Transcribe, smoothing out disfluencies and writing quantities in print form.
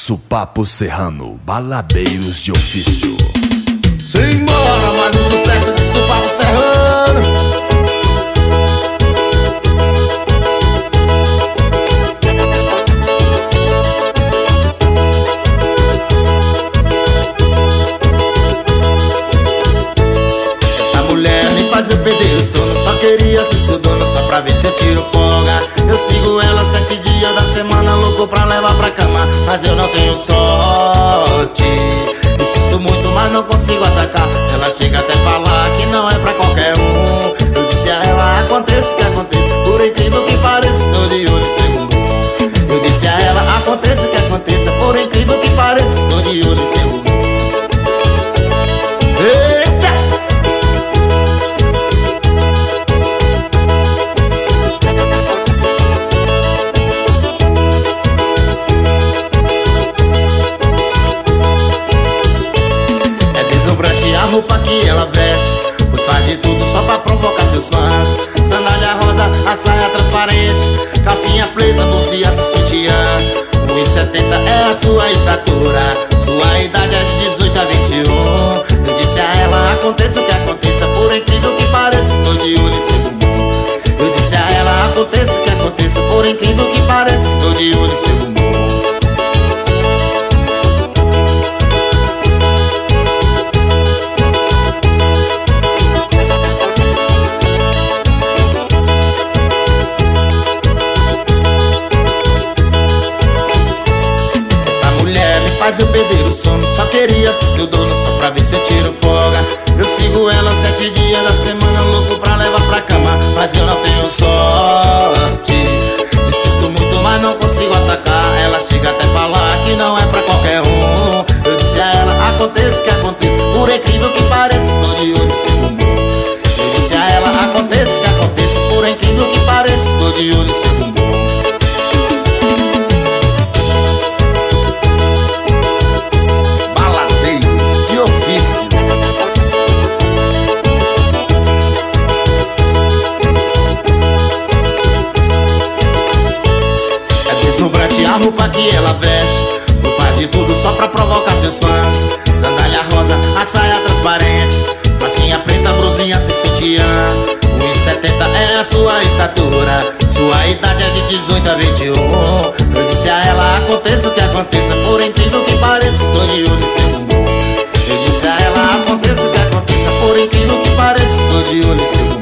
Nosso papo serrano, baladeiros de ofício. Simbora, mais um sucesso de Supapo Serrano. Faz eu perder o sono, só queria ser seu dono, só pra ver se eu tiro folga. Eu sigo ela 7 dias da semana, louco pra levar pra cama, mas eu não tenho sorte. Insisto muito, mas não consigo atacar. Ela chega até falar que não é pra qualquer um. Eu disse a ela, aconteça o que aconteça, por incrível que pareça, estou de olho em seu bumbum. Eu disse a ela, aconteça o que aconteça, por incrível que pareça, estou de olho em seu bumbum. A roupa que ela veste, pois faz de tudo só pra provocar seus fãs. Sandália rosa, a saia transparente, calcinha preta, blusinha, sutiã. 1,70 é a sua estatura, sua idade é de 18 a 21. Eu disse a ela, aconteça o que aconteça, por incrível que pareça, estou de olho em seu bumbum. Eu disse a ela, aconteça o que aconteça, por incrível que pareça, estou de olho em seu bumbum. Faz eu perder o sono, só queria ser seu dono, só pra ver se eu tiro folga. Eu sigo ela 7 dias da semana, louco pra levar pra cama, mas eu não tenho sorte. Insisto muito, mas não consigo atacar. Ela chega até falar que não é pra qualquer um. Eu disse a ela, aconteça o que aconteça, por incrível que pareça, estou de olho em seu bumbum. Eu disse a ela, aconteça o que aconteça, por incrível que pareça, estou de olho em seu bumbum. A roupa que ela veste, faz de tudo só pra provocar seus fãs. Sandália rosa, a saia transparente, calcinha preta, blusinha sem sutiã. 1,70 é a sua estatura, sua idade é de 18 a 21. Eu disse a ela, aconteça o que aconteça, por incrível que pareça, estou de olho em seu bumbum. Eu disse a ela, aconteça o que aconteça, por incrível que pareça, estou de olho em seu bumbum.